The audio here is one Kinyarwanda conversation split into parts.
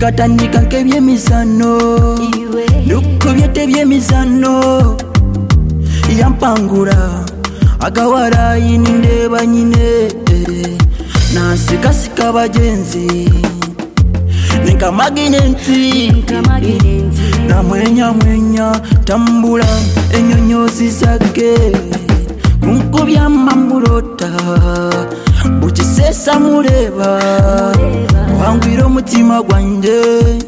bikatandika nk'ebyemizano nukubyete byemizano yampangura agawarayi nindeba nyine nasikasika bagenzi nika maginenti namwenya tambula enyonyozi zake kunkubya mamurota ukisesa mureba wangwira umutima gwanjye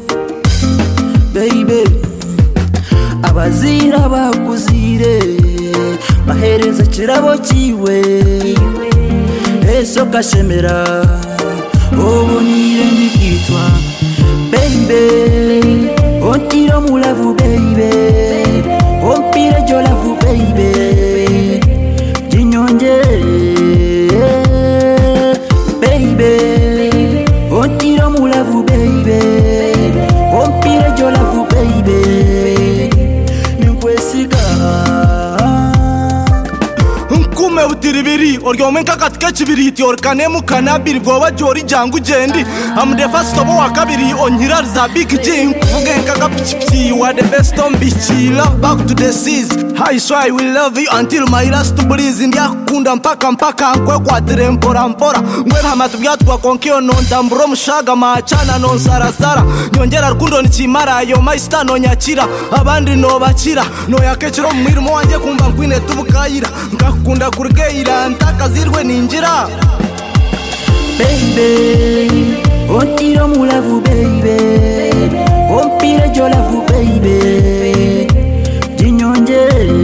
baby abazira bakuzire mahereza kirabo kiwe eso kashemera obonire ndikitwa baby ontiro mulavu baby ompire jolavu baby jinyonje baby ontiro mulavu baby ompire jolavu baby ninkwesiga nkume utiribiri oryome nkakatike kibiriti orkane mukanabiri bwoba jori jangu jendi amdefa stobo wa kabiri onyira za big jing kuvuge nkakapchipsi wa the best on bichi love back to the seas I swear I will love you until my last breath ndia kunda mpaka nkwe kwa trempora ngwe hamatu byatwa konkyo nontamburo mushaga machana non sarasara nyongera rukundo nikimara yo maista no nyakira abandi no bakira no yakeciro mwirimo wanje kumva nkwine tubukayira ngakunda kurgeira ntakazirwe ninjira baby ontiro mulavu baby ompire jolavu baby jinyonje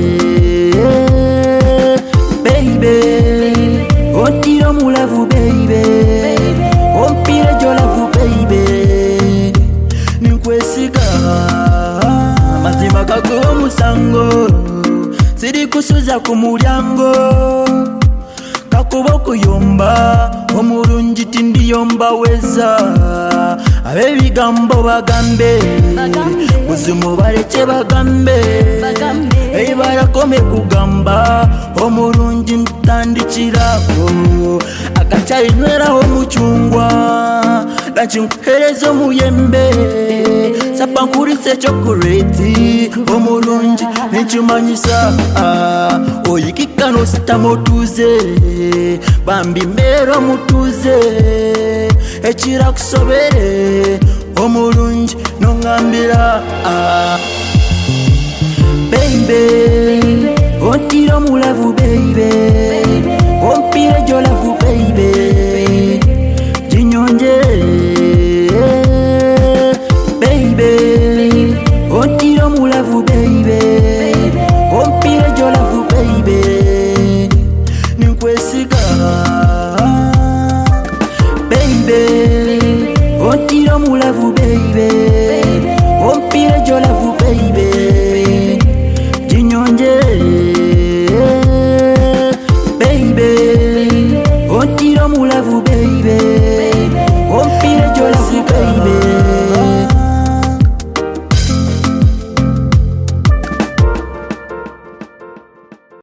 baby ontiro mulavu baby ompire jolavu baby ninkwesiga mazima gago musango siri kusuza kumulyango kakuboko yomba omurungi tindi yomba weza abebigambo bagambe buzimu bareke bagambe barakome kugamba omurungi ntandikirako akacayinyweraho mucungwa nakinkuhereza omuyembe sapankurise chokoleti omurungi ninkimanyisa oyikikano sitamotuze bambi mbero mutuze ekirakusobere omurungi nongambira baby ontiro mulavu baby ompire jolavu baby jinyonje baby ontiro mulavu baby ompire jolavu baby ninkwesiga baby ontiro mulavu baby